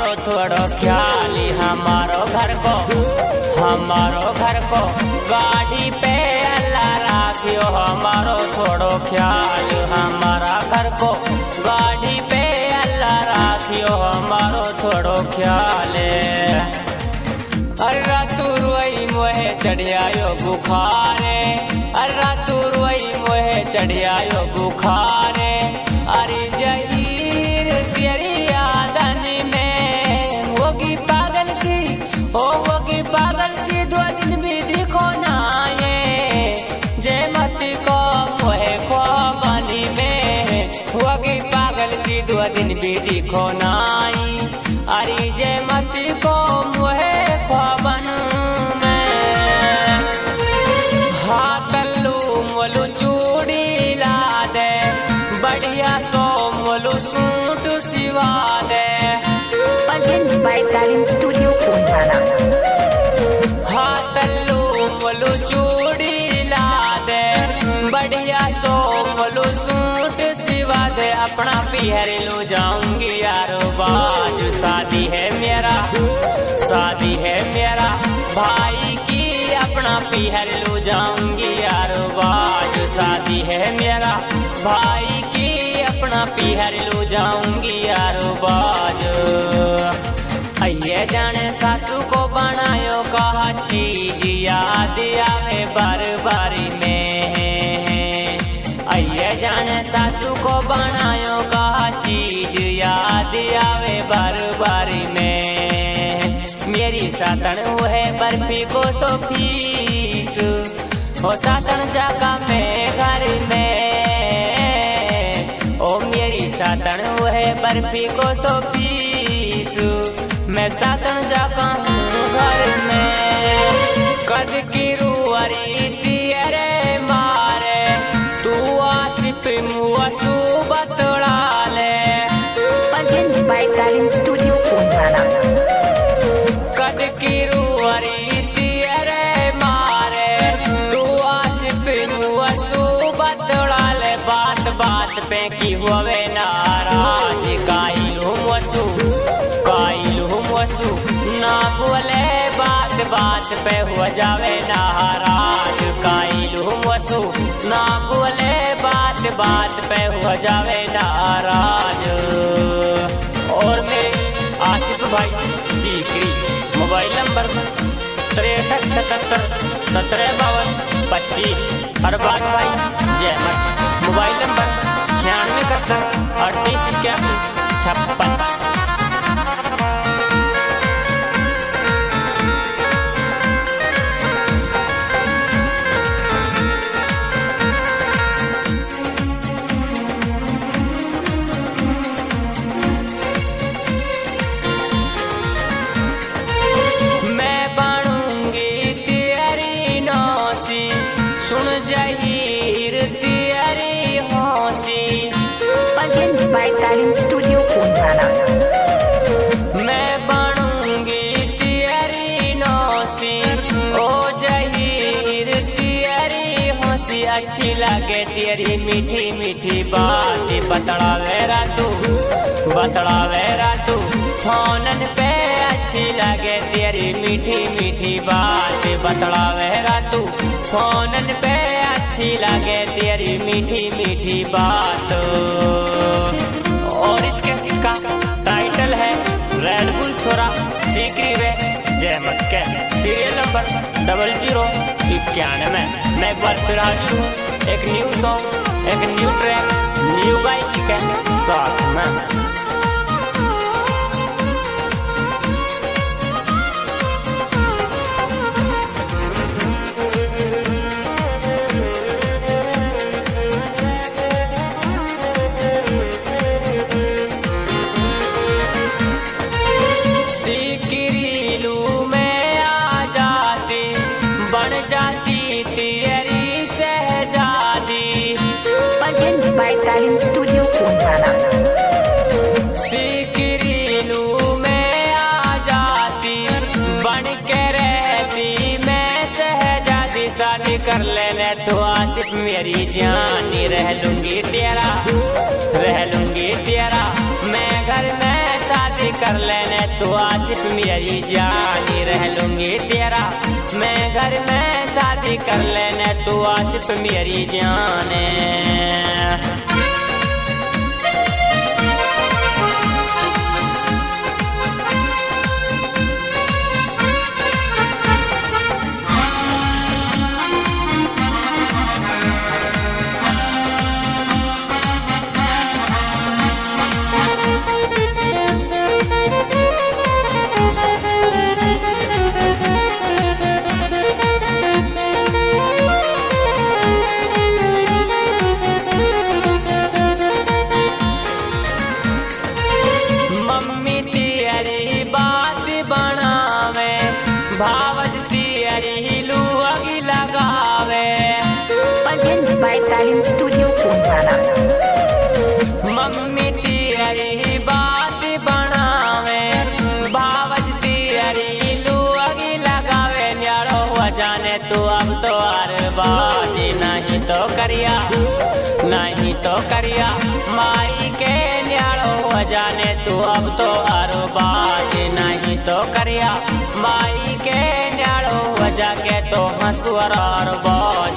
थोड़ो ख्याल, हमारो घर को गाड़ी पे अल्लाह राखियो, हमारो थोड़ो ख्याल, हमारा घर को गाड़ी पे अल्लाह राखियो, हमारो थोड़ो ख्याल। अर्रा तू रोई मोहे चढ़ियायो बुखारे, अर्रा तू रोई मोहे चढ़ियायो बुखारे, अरे जहीर तेरी यादन में होगी पागल सी, ओ होगी पागल सी, 2 दिन भी दिखो ना ये जयमती को मोहे ख्वाबनी में होगी पागल सी, 2 दिन भी दिखो ना आई, अरे जयमती को मोहे ख्वाबन में। हाथलू मोलू चूड़ी ला दे, बढ़िया सो मोलू सूट सिवा दे, Presented by Talent Studio Pondana। हाथलू Molu चूड़ी ला दे, बढ़िया सो मोलू सूट सिवा दे, अपना पीहर लो जाऊंगी यारो बाज, शादी है मेरा भाई की, अपना पीहर लो जाऊंगी यारो बाज, शादी है मेरा भाई की, अपना पीहर लो जाऊंगी यारो बाज। अये जाने सासू को बनायो कहा चीज याद आवे बार बारी में, अये जाने सासू को बनायो कहा चीज याद आवे बार बारी में, मेरी सातन वो है बर्फी को सो फीस, हो सातन जाका मैं घर में, ओ मेरी सातन वो है बर्फी को सो फीस, मैं सातन जाका हूँ घर में। कद की रुअरी तेरे मारे, तू आसिफ मुआसू बतड़ा ले, Presented by Talent Studio Pondana। कद की रुअरी तेरे मारे, तू आसिफ मुआसू बतड़ा ले, बात बात पे की हुए नाराज, काइलू मुआसू ना बोले, बात बात पे हो जावे नाराज, काइलू मुआसू ना बोले, बात बात पे हो जावे नाराज। और मैं आसिफ भाई सीकरी, मोबाइल नंबर 6377175225, अरबाज भाई जयमत, mobile number 9671385156। Presented by Talent Studio Pondana। मैं बनूंगी तेरी नौसी, ओ जहीर तेरी हंसी, अच्छी लगे तेरी मीठी मीठी बात, बतड़ावेरा तू फोनन पे, अच्छी लगे तेरी मीठी मीठी बात, बतड़ावेरा तू फोनन पे, अच्छी लगे तेरी मीठी मीठी बात। और इसके सिक्का टाइटल है रेड बुल छोरा सीकरी वे जयमत के, सीरियल नंबर 0091। मैं एक बार फिर हाजिर हूँ एक न्यू सॉन्ग, एक न्यू ट्रैक, न्यू बाइक के साथ में। by Talent Studio Pondana। सिकरीलू में आ जाती बन के रहती मैं सहजादी, शादी कर लेने तो आसिफ मेरी जानी, रह लूंगी तेरा मैं घर में शादी कर कर लेने तू आसिफ मेरी जानी रह लूंगी तेरा मैं घर में शादी कर लेने तू आसिफ मेरी जाने। भावज तियरी लुअगी लगावे Presented by Talent Studio Pune। Mummy तियरी बात बनावे भावज तियरी लुअगी लगावे न्यारो हुआ जाने तू अब तो अरबाजी नहीं तो करिया माई के न्यारो हुआ जाने तू अब तो अरबाजी नहीं तो करिया माई के न्यारो वजह के तो हंसुअर और